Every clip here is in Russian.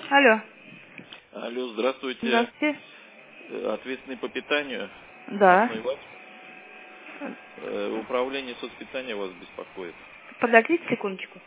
Алло. Алло, здравствуйте. Здравствуйте. Ответственный по питанию. Да. Управление соцпитания вас беспокоит. Подождите секундочку.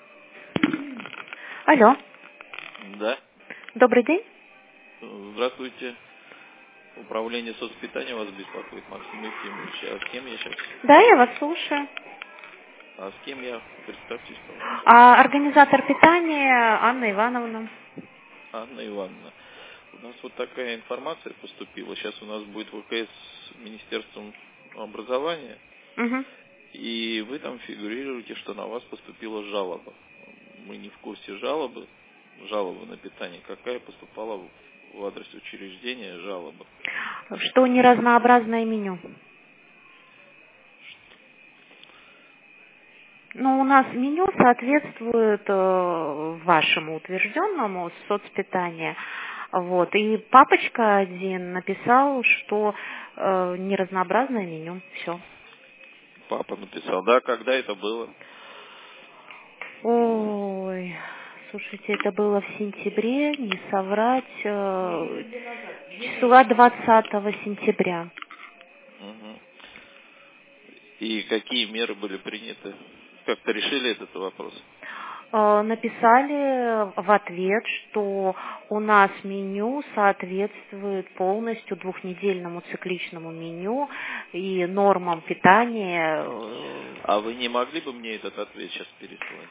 Алло. Да. Добрый день. Здравствуйте. Управление соцпитания вас беспокоит, Максим Ефимович. А с кем я сейчас? Да, я вас слушаю. А с кем я? Представьтесь, пожалуйста. Организатор питания Анна Ивановна. Анна Ивановна. У нас вот такая информация поступила. Сейчас у нас будет ВКС с Министерством образования. Угу. И вы там фигурируете, что на вас поступила жалоба. Мы не в курсе жалобы. Жалоба на питание. Какая поступала в адрес учреждения жалоба? Что неразнообразное меню. Ну, у нас меню соответствует вашему утвержденному соцпитания. Вот. И папочка один написал, что неразнообразное меню. Все. Папа написал. Да, когда это было? Ой, слушайте, это было в сентябре, не соврать, числа 20 сентября. Угу. И какие меры были приняты? Как-то решили этот вопрос? Написали в ответ, что у нас меню соответствует полностью двухнедельному цикличному меню и нормам питания. А вы не могли бы мне этот ответ сейчас переслать?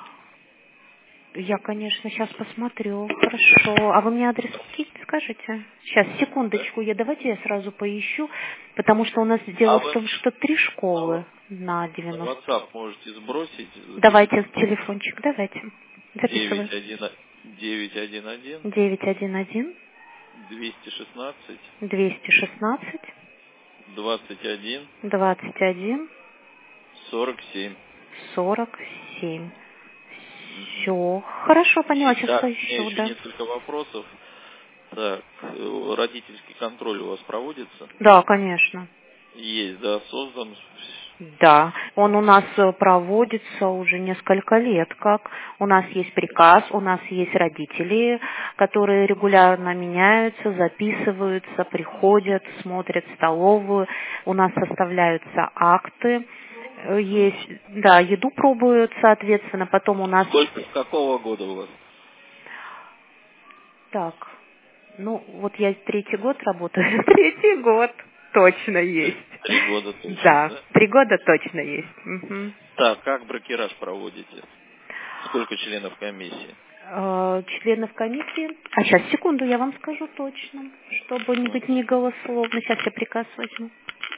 Я, конечно, сейчас посмотрю. Хорошо. А вы мне адрес скажите? Сейчас, секундочку. Давайте я сразу поищу, потому что у нас дело в том, что 3 школы на 90. На WhatsApp можете сбросить. Давайте телефончик, давайте. Записываю. 911 911 216 216 21 21 47. 47. Все. Хорошо, поняла, сейчас Так, у меня поищу, еще да. несколько вопросов. Так, родительский контроль у вас проводится? Да, конечно. Есть, да, создан. Да, он у нас проводится уже несколько лет как. У нас есть приказ, у нас есть родители, которые регулярно меняются, записываются, приходят, смотрят столовую. У нас составляются акты. Есть, да, еду пробуют, соответственно, потом у нас... Сколько, с какого года у вас? Так, ну, вот я 3-й год работаю, 3-й год точно есть. 3 года точно, Да, да? 3 года точно есть. Угу. Так, как брокераж проводите? Сколько членов комиссии? Членов комиссии... А сейчас, секунду, я вам скажу точно, чтобы не быть не голословно. Сейчас я приказ возьму.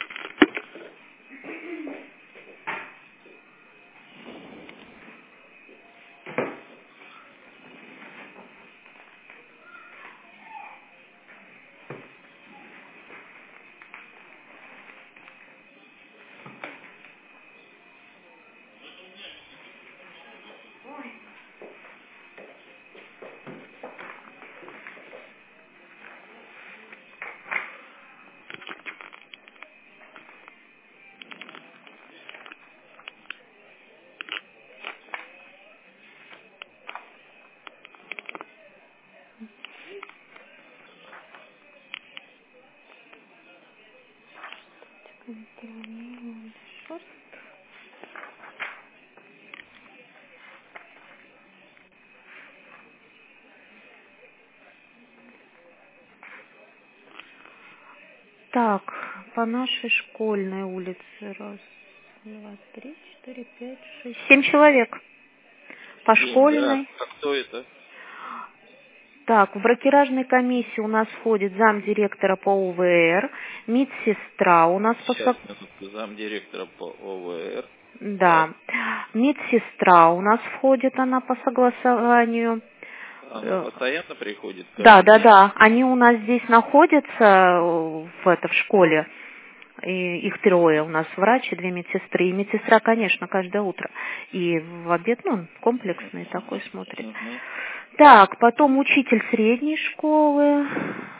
Так, по нашей школьной улице. 1, 2, 3, 4, 5, 6, 7 человек. По 7, школьной. да. А кто это? Так, в брокеражной комиссии у нас входит замдиректора по ОВР, медсестра у нас Сейчас, минутку, замдиректора по ОВР. Да, медсестра у нас входит, она по согласованию. Она постоянно приходит? Да, да, да. Они у нас здесь находятся в школе. И их 3 у нас врач и 2 медсестры. И медсестра, конечно, каждое утро. И в обед, комплексный такой смотрит. Так, потом учитель средней школы.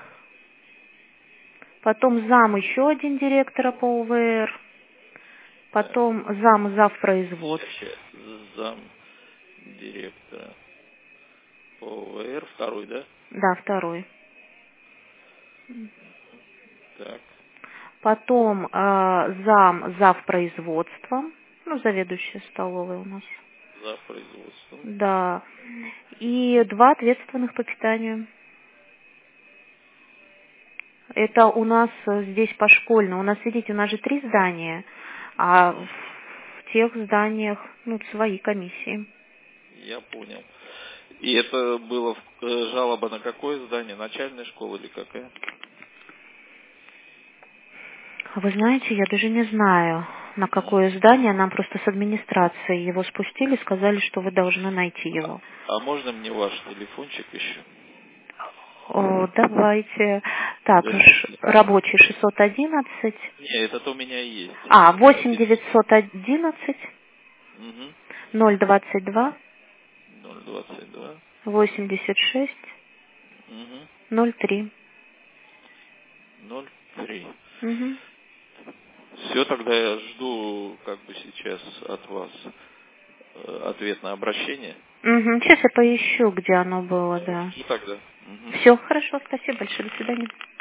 Потом зам еще один директора по УВР. Потом зав производства. Зам директора по ОВР. второй, да? Да, второй. Так. Потом зав производством, ну, заведующая столовой у нас. За производством. Да. И 2 ответственных по питанию. Это у нас здесь пошкольно. У нас, видите, у нас же 3 здания, а в тех зданиях, ну, свои комиссии. Я понял. И это было жалоба на какое здание? Начальная школа или какая? Вы знаете, я даже не знаю, на какое здание. Нам просто с администрации его спустили, сказали, что вы должны найти его. А можно мне ваш телефончик еще? О, давайте. Так, Да. рабочий 611. Нет, это у меня и есть. 8 911 Угу. 022 022. 86 Угу. 03. 03. Угу. Все, тогда я жду как бы сейчас от вас ответ на обращение. Угу. Сейчас я поищу, где оно было, да. И тогда. Угу. Все, хорошо, спасибо большое, до свидания.